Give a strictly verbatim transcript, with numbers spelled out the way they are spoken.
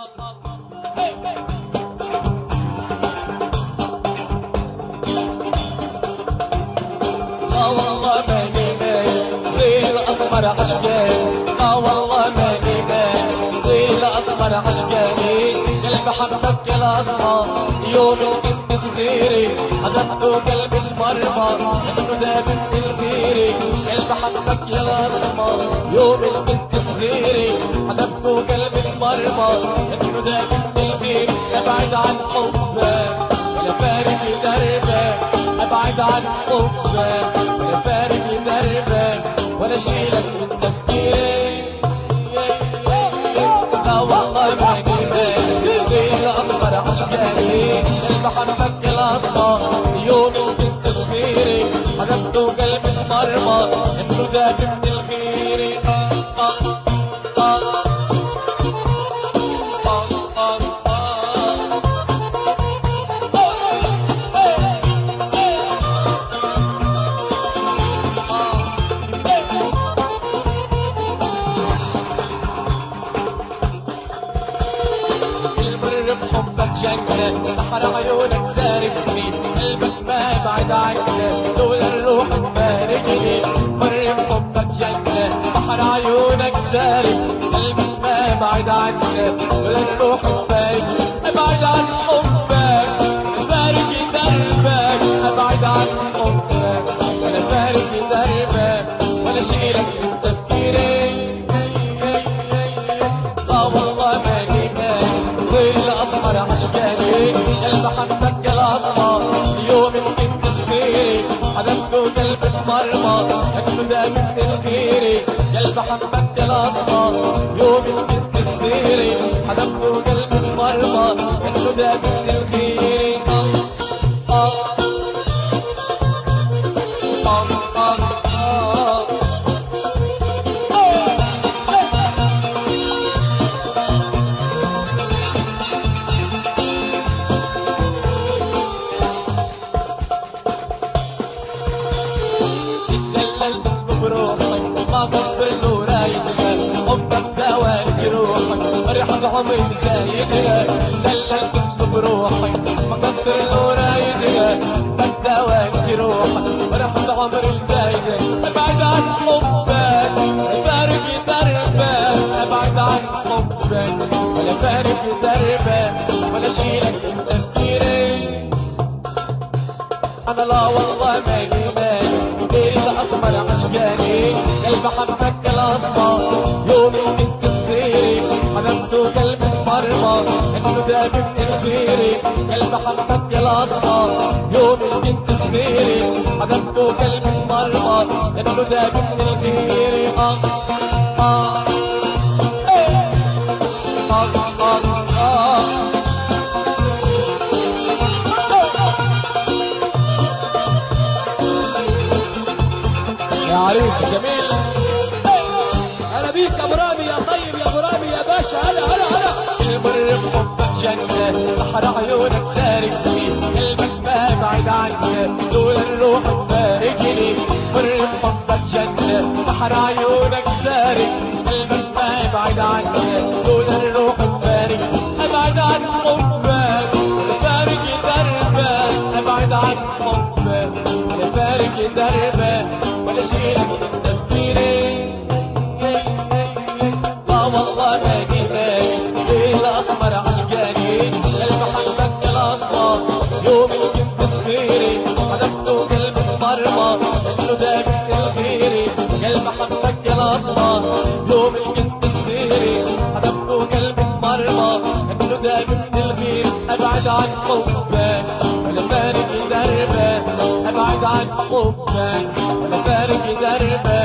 اه والله ماني نايم ليل اسمر عشقاني، اه والله ماني نايم ليل اسمر عشقاني، قلبي حبك يا الاسمر يوم كنت صغيري، حضنته قلب المرمى انه ده بنت الغيري، قلبي حبك يا الاسمر يوم كنت صغيري، حضنته قلب المرمى انه ده بنت الغيري، ابعد عن حبك ولا فارق دربك، ابعد عن حبك ولا فارق دربك، ولا اشيلك من تفكيري. لا والله ماني نايم ليل اصغر عشقاني، قلبي حبك الاصغر يوم كنت صغيري، حضنته قلب المرمى انه ده بنت الغيري. بحبك جنة بحر عيونك سارقني، قلبك ما بعد عني لولا الروح تفارقني، مر بحبك جنة بحر عيونك سارقني، قلبك ما بعد عني لولا الروح تفارقني، ابعد عن حبك فارق دربك، ابعد عن حبك ولا فارق دربك، ولا شيلك من تفكيري. اه والله ماني نايم ليل اسمر عشقاني، قلبي حبك الاصفر يوم كنت صغيري، حضنته قلب المرمى انه ده بنت الغيري، قلبي حبك الاصفر يوم كنت صغيري، حضنته قلب المرمى انه ده بنت الغيري. آه آه آه ما بصبر له رايدك، حبك دواء جروحك فرحة عمري زايدك، دللت بروحك ما بصبر له رايدك، حبك دواء جروحك فرحة عمري زايدك، ابعد عن حبك فارق دربك، ابعد عن حبك ولا فارق دربك، ولا شيلك من تفكيري. انا لا والله ماني نايم ليل اسمر عشقاني، قلبي حبك الاصفر يوم كنت صغيري، حضنته قلب المرمى انه ده بنت الغيري، قلبي حبك الاصفر يوم كنت صغيري، حضنته قلب المرمى انه ده بنت الغيري. اه اه اه اه اه يا عريس جميل، هلا بيك يا ابو رامي يا طيب يا ابو رامي يا باشا، هلا هلا هلا. المر بحبك جنة بحر عيونك سارقني، قلبك ما بعد عني لولا الروح تفارقني، مر بحبك جنة بحر عيونك سارقني، قلبك ما بعد عني لولا الروح تفارقني، ابعد عن حبك ولا فارق دربك، ابعد عن حبك ولا فارق دربك، ولا شيلك من تفكيري. اه والله ماني نايم ليل اسمر عشقاني، قلبي حبك الاصفر يوم كنت صغيري، حضنته قلب المرمى انه ده بنت الغيري، قلبي حبك الاصفر يوم كنت صغيري، حضنته قلب المرمى انه ده بنت الغيري، ابعد عن حبك ولا فارق دربك، ابعد عن حبك ولا فارق دربك،